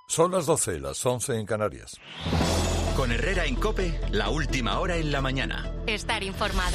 Son las 12, las 11 en Canarias. Con Herrera en COPE, la última hora en la mañana. Estar informado.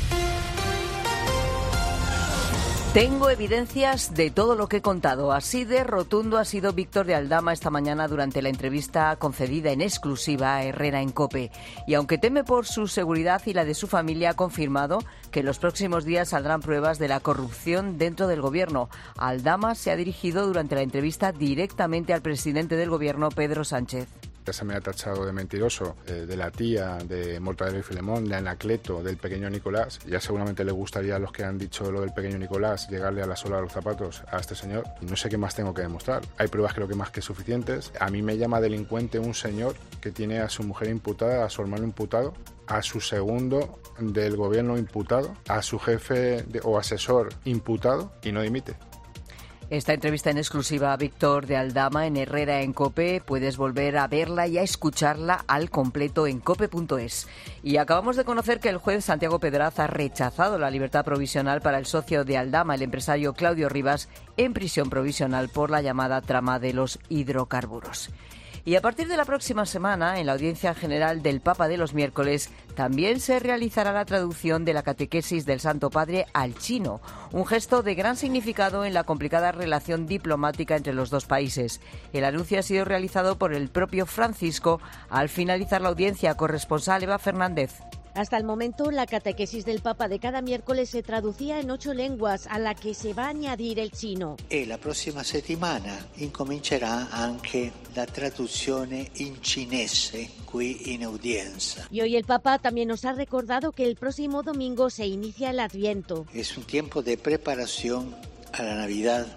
Tengo evidencias de todo lo que he contado. Así de rotundo ha sido Víctor de Aldama esta mañana durante la entrevista concedida en exclusiva a Herrera en COPE. Y aunque teme por su seguridad y la de su familia, ha confirmado que en los próximos días saldrán pruebas de la corrupción dentro del Gobierno. Aldama se ha dirigido durante la entrevista directamente al presidente del Gobierno, Pedro Sánchez. Se me ha tachado de mentiroso, de la tía, de Mortadelo y Filemón, de Anacleto, del pequeño Nicolás. Ya seguramente le gustaría a los que han dicho lo del pequeño Nicolás llegarle a la sola de los zapatos a este señor. Y no sé qué más tengo que demostrar. Hay pruebas creo que más que suficientes. A mí me llama delincuente un señor que tiene a su mujer imputada, a su hermano imputado, a su segundo del gobierno imputado, a su jefe o asesor imputado y no dimite. Esta entrevista en exclusiva a Víctor de Aldama en Herrera en COPE, puedes volver a verla y a escucharla al completo en cope.es. Y acabamos de conocer que el juez Santiago Pedraz ha rechazado la libertad provisional para el socio de Aldama, el empresario Claudio Rivas, en prisión provisional por la llamada trama de los hidrocarburos. Y a partir de la próxima semana, en la audiencia general del Papa de los miércoles, también se realizará la traducción de la catequesis del Santo Padre al chino, un gesto de gran significado en la complicada relación diplomática entre los dos países. El anuncio ha sido realizado por el propio Francisco al finalizar la audiencia. Corresponsal Eva Fernández. Hasta el momento, la catequesis del Papa de cada miércoles se traducía en 8 lenguas, a la que se va a añadir el chino. E la prossima settimana incomincerà anche la traduzione in cinese qui in udienza. Y hoy el Papa también nos ha recordado que el próximo domingo se inicia el Adviento. Es un tiempo de preparación a la Navidad.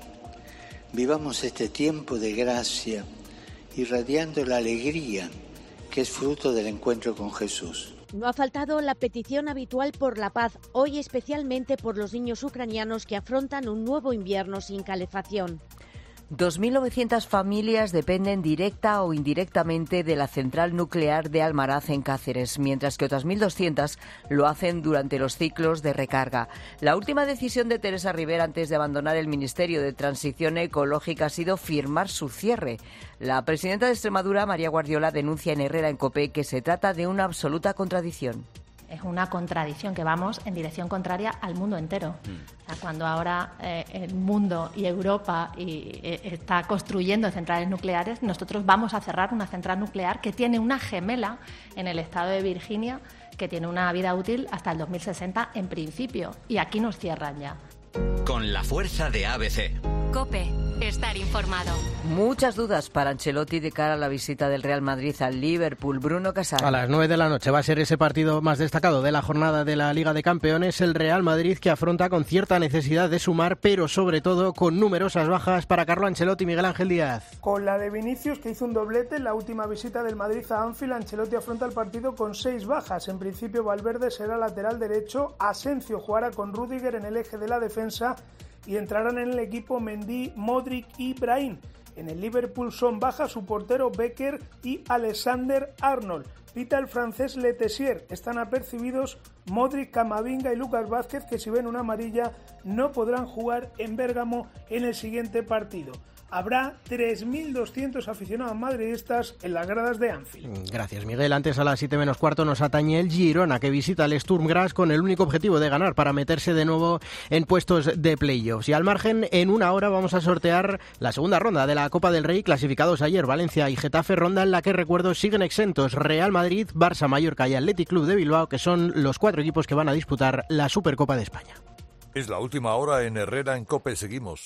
Vivamos este tiempo de gracia, irradiando la alegría que es fruto del encuentro con Jesús. No ha faltado la petición habitual por la paz, hoy especialmente por los niños ucranianos que afrontan un nuevo invierno sin calefacción. 2.900 familias dependen directa o indirectamente de la central nuclear de Almaraz en Cáceres, mientras que otras 1.200 lo hacen durante los ciclos de recarga. La última decisión de Teresa Ribera antes de abandonar el Ministerio de Transición Ecológica ha sido firmar su cierre. La presidenta de Extremadura, María Guardiola, denuncia en Herrera en COPE que se trata de una absoluta contradicción. Es una contradicción, que vamos en dirección contraria al mundo entero. O sea, cuando ahora el mundo y Europa está construyendo centrales nucleares, nosotros vamos a cerrar una central nuclear que tiene una gemela en el estado de Virginia, que tiene una vida útil hasta el 2060 en principio, y aquí nos cierran ya. Con la fuerza de ABC. COPE. Estar informado. Muchas dudas para Ancelotti de cara a la visita del Real Madrid al Liverpool. Bruno Casal. A las 9 de la noche va a ser ese partido más destacado de la jornada de la Liga de Campeones. El Real Madrid, que afronta con cierta necesidad de sumar, pero sobre todo con numerosas bajas para Carlo Ancelotti y Miguel Ángel Díaz. Con la de Vinicius, que hizo un doblete en la última visita del Madrid a Anfield, Ancelotti afronta el partido con 6 bajas. En principio, Valverde será lateral derecho, Asensio jugará con Rüdiger en el eje de la defensa y entrarán en el equipo Mendy, Modric y Brahim. En el Liverpool son bajas su portero Becker y Alexander Arnold. Pita el francés Le Tessier. Están apercibidos Modric, Camavinga y Lucas Vázquez, que si ven una amarilla no podrán jugar en Bérgamo en el siguiente partido. Habrá 3.200 aficionados madridistas en las gradas de Anfield. Gracias, Miguel. Antes, a las 7 menos cuarto, nos atañe el Girona, que visita el Sturm Graz con el único objetivo de ganar para meterse de nuevo en puestos de playoffs. Y al margen, en una hora vamos a sortear la segunda ronda de la Copa del Rey, clasificados ayer Valencia y Getafe, ronda en la que, recuerdo, siguen exentos Real Madrid, Barça, Mallorca y Athletic Club de Bilbao, que son los 4 equipos que van a disputar la Supercopa de España. Es la última hora en Herrera en COPE. Seguimos.